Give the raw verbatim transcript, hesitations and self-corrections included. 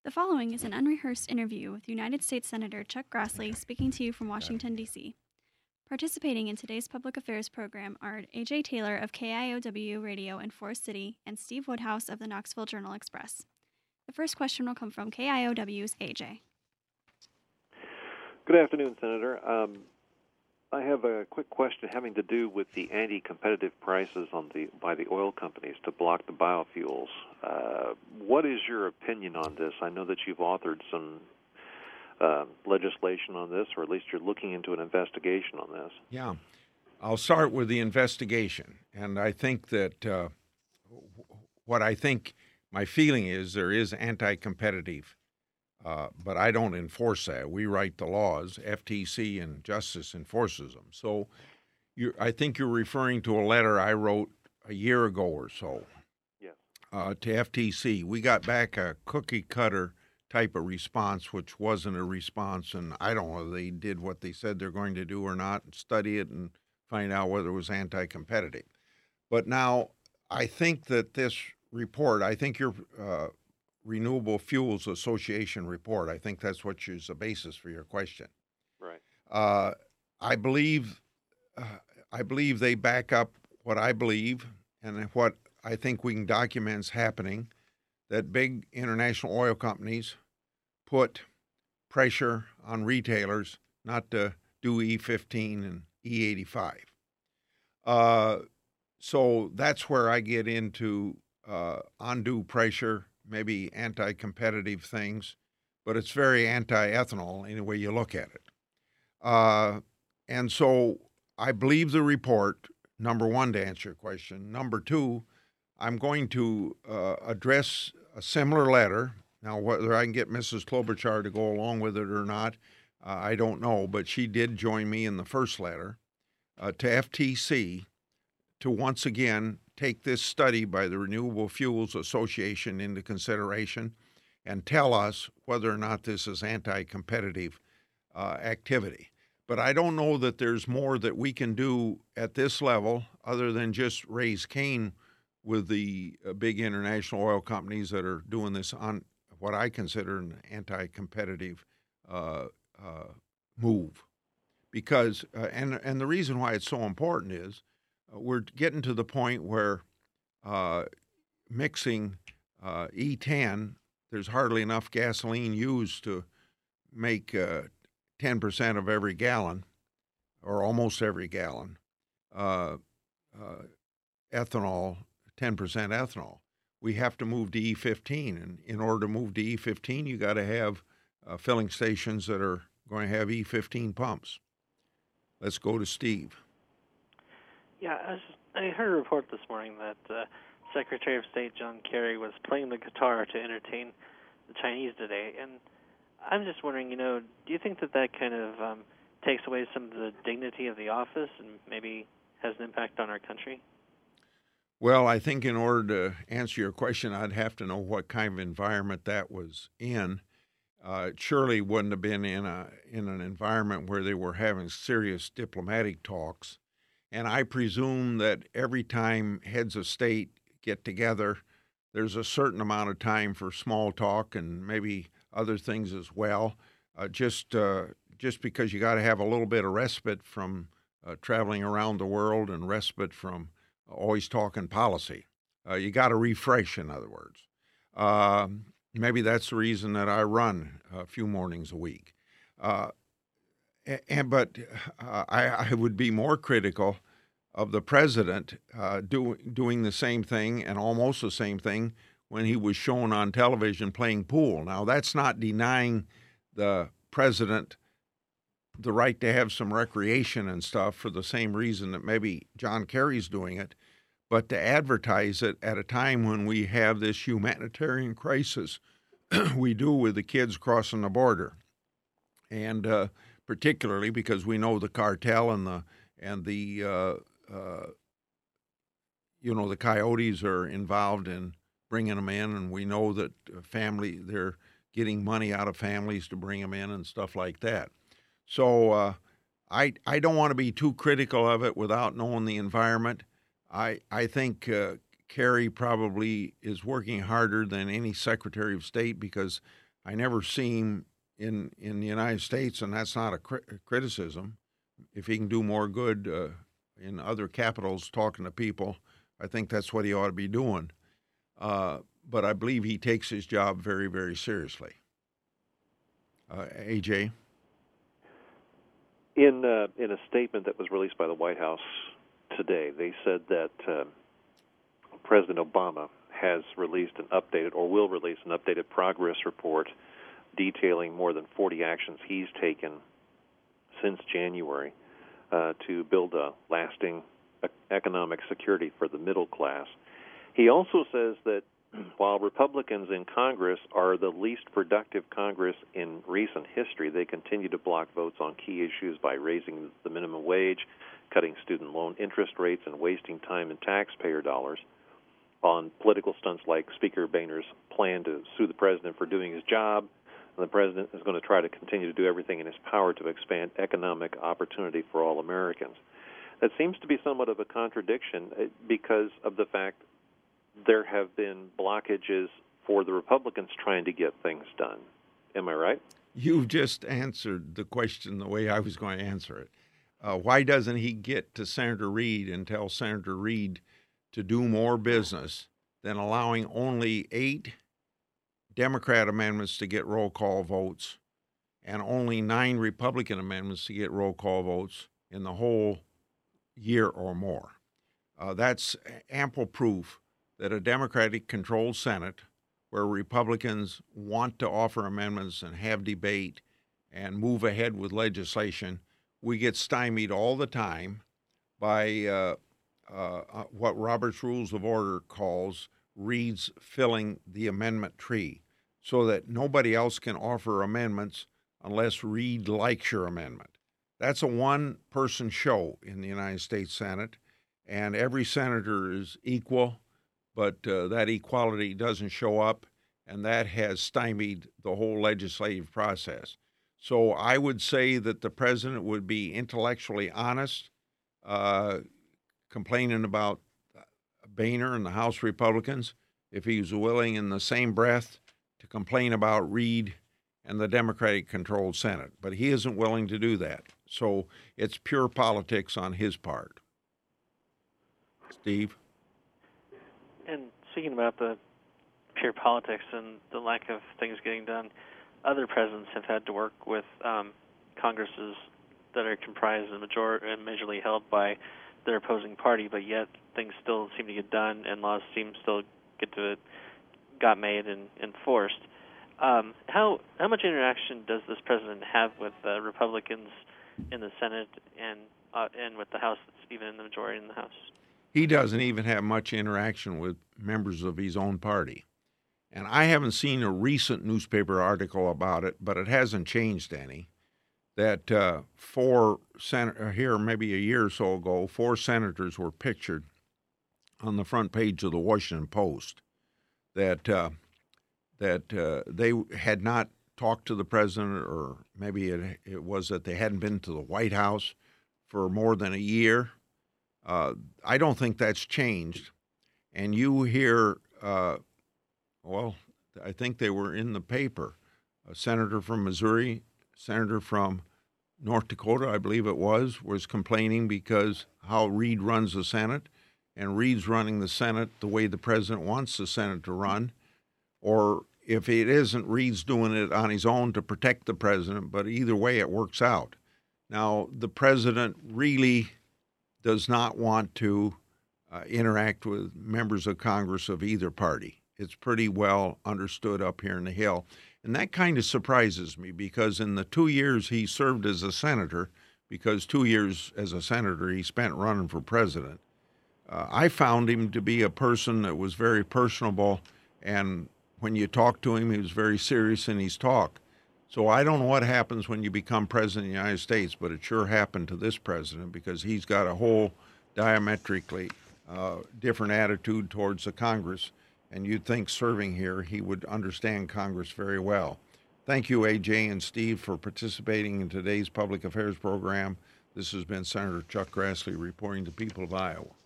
The following is an unrehearsed interview with United States Senator Chuck Grassley speaking to you from Washington, D C. Participating in today's public affairs program are A J Taylor of K I O W Radio in Forest City and Steve Woodhouse of the Knoxville Journal Express. The first question will come from K I O W's A J. Good afternoon, Senator. Um, I have a quick question having to do with the anti-competitive prices on the by the oil companies to block the biofuels. Uh, what is your opinion on this? I know that you've authored some uh, legislation on this, or at least you're looking into an investigation on this. Yeah. I'll start with the investigation. And I think that uh, what I think my feeling is there is anti-competitive, uh, but I don't enforce that. We write the laws. F T C and Justice enforces them. So you're, I think you're referring to a letter I wrote a year ago or so Yes. uh, to F T C. We got back a cookie cutter type of response, which wasn't a response, and I don't know if they did what they said they're going to do or not, and study it and find out whether it was anti-competitive. But now I think that this report, I think your uh, Renewable Fuels Association report, I think that's what is the basis for your question. Right. Uh, I believe, uh, I believe they back up what I believe and what I think we can document is happening, that big international oil companies put pressure on retailers not to do E fifteen and E eighty-five. Uh, so that's where I get into uh, undue pressure, maybe anti-competitive things, but it's very anti-ethanol any way you look at it. Uh, and so I believe the report, number one, to answer your question. Number two, I'm going to uh, address a similar letter. Now, whether I can get Missus Klobuchar to go along with it or not, uh, I don't know, but she did join me in the first letter uh, to F T C to once again take this study by the Renewable Fuels Association into consideration and tell us whether or not this is anti-competitive uh, activity. But I don't know that there's more that we can do at this level other than just raise Cain with the uh, big international oil companies that are doing this on what I consider an anti-competitive uh, uh, move. Because, uh, and, and the reason why it's so important is uh, we're getting to the point where uh, mixing uh, E ten, there's hardly enough gasoline used to make uh, ten percent of every gallon, or almost every gallon, uh, uh, ethanol, ten percent ethanol. We have to move to E fifteen, and in order to move to E fifteen, you got to have uh, filling stations that are going to have E fifteen pumps. Let's go to Steve. Yeah, I, was, I heard a report this morning that uh, Secretary of State John Kerry was playing the guitar to entertain the Chinese today, and I'm just wondering, you know, do you think that that kind of um, takes away some of the dignity of the office and maybe has an impact on our country? Well, I think in order to answer your question, I'd have to know what kind of environment that was in. Uh, it surely wouldn't have been in a in an environment where they were having serious diplomatic talks. And I presume that every time heads of state get together, there's a certain amount of time for small talk and maybe other things as well. Uh, just uh, just because you got to have a little bit of respite from uh, traveling around the world and respite from always talking policy. Uh, you got to refresh, in other words. Uh, maybe that's the reason that I run a few mornings a week. Uh, and but uh, I, I would be more critical of the president uh, do, doing the same thing and almost the same thing when he was shown on television playing pool. Now, that's not denying the president the right to have some recreation and stuff for the same reason that maybe John Kerry's doing it, but to advertise it at a time when we have this humanitarian crisis we do with the kids crossing the border. And uh, particularly because we know the cartel and the, and the uh, uh, you know, the coyotes are involved in bringing them in, and we know that family, they're getting money out of families to bring them in and stuff like that. So uh, I I don't want to be too critical of it without knowing the environment. I I think uh, Kerry probably is working harder than any Secretary of State because I never see him in, in the United States, and that's not a cri- criticism. If he can do more good uh, in other capitals talking to people, I think that's what he ought to be doing. Uh, but I believe he takes his job very, very seriously. Uh, A J? In uh, in a statement that was released by the White House today, they said that uh, President Obama has released an updated, or will release an updated progress report detailing more than forty actions he's taken since January uh, to build a lasting economic security for the middle class. He also says that while Republicans in Congress are the least productive Congress in recent history, they continue to block votes on key issues by raising the minimum wage, cutting student loan interest rates, and wasting time and taxpayer dollars on political stunts like Speaker Boehner's plan to sue the president for doing his job. And the president is going to try to continue to do everything in his power to expand economic opportunity for all Americans. That seems to be somewhat of a contradiction because of the fact there have been blockages for the Republicans trying to get things done. Am I right? You've just answered the question the way I was going to answer it. Uh, why doesn't he get to Senator Reid and tell Senator Reid to do more business than allowing only eight Democrat amendments to get roll call votes and only nine Republican amendments to get roll call votes in the whole year or more? Uh, that's ample proof that a Democratic-controlled Senate, where Republicans want to offer amendments and have debate and move ahead with legislation, we get stymied all the time by uh, uh, what Robert's Rules of Order calls Reid's filling the amendment tree, so that nobody else can offer amendments unless Reid likes your amendment. That's a one-person show in the United States Senate, and every senator is equal, but uh, that equality doesn't show up, and that has stymied the whole legislative process. So I would say that the president would be intellectually honest, uh, complaining about Boehner and the House Republicans, if he was willing in the same breath to complain about Reid and the Democratic-controlled Senate. But he isn't willing to do that. So it's pure politics on his part. Steve? And speaking about the pure politics and the lack of things getting done, other presidents have had to work with um, Congresses that are comprised and, major- and majorly held by their opposing party, but yet things still seem to get done and laws seem still get to got made and enforced. Um, how how much interaction does this president have with uh, Republicans in the Senate and uh, and with the House, even in the majority in the House? He doesn't even have much interaction with members of his own party. And I haven't seen a recent newspaper article about it, but it hasn't changed any, that uh, four, sen- here maybe a year or so ago, four senators were pictured on the front page of the Washington Post, that uh, that uh, they had not talked to the president, or maybe it, it was that they hadn't been to the White House for more than a year. Uh, I don't think that's changed. And you hear, uh, well, I think they were in the paper, a senator from Missouri, senator from North Dakota, I believe it was, was complaining because how Reid runs the Senate, and Reid's running the Senate the way the president wants the Senate to run. Or if it isn't, Reid's doing it on his own to protect the president, but either way it works out. Now, the president really does not want to uh, interact with members of Congress of either party. It's pretty well understood up here in the Hill. And that kind of surprises me, because in the two years he served as a senator, because two years as a senator he spent running for president, uh, I found him to be a person that was very personable, and when you talk to him, he was very serious in his talk. So I don't know what happens when you become president of the United States, but it sure happened to this president, because he's got a whole diametrically uh, different attitude towards the Congress. And you'd think serving here, he would understand Congress very well. Thank you, A J and Steve, for participating in today's Public Affairs program. This has been Senator Chuck Grassley reporting to the people of Iowa.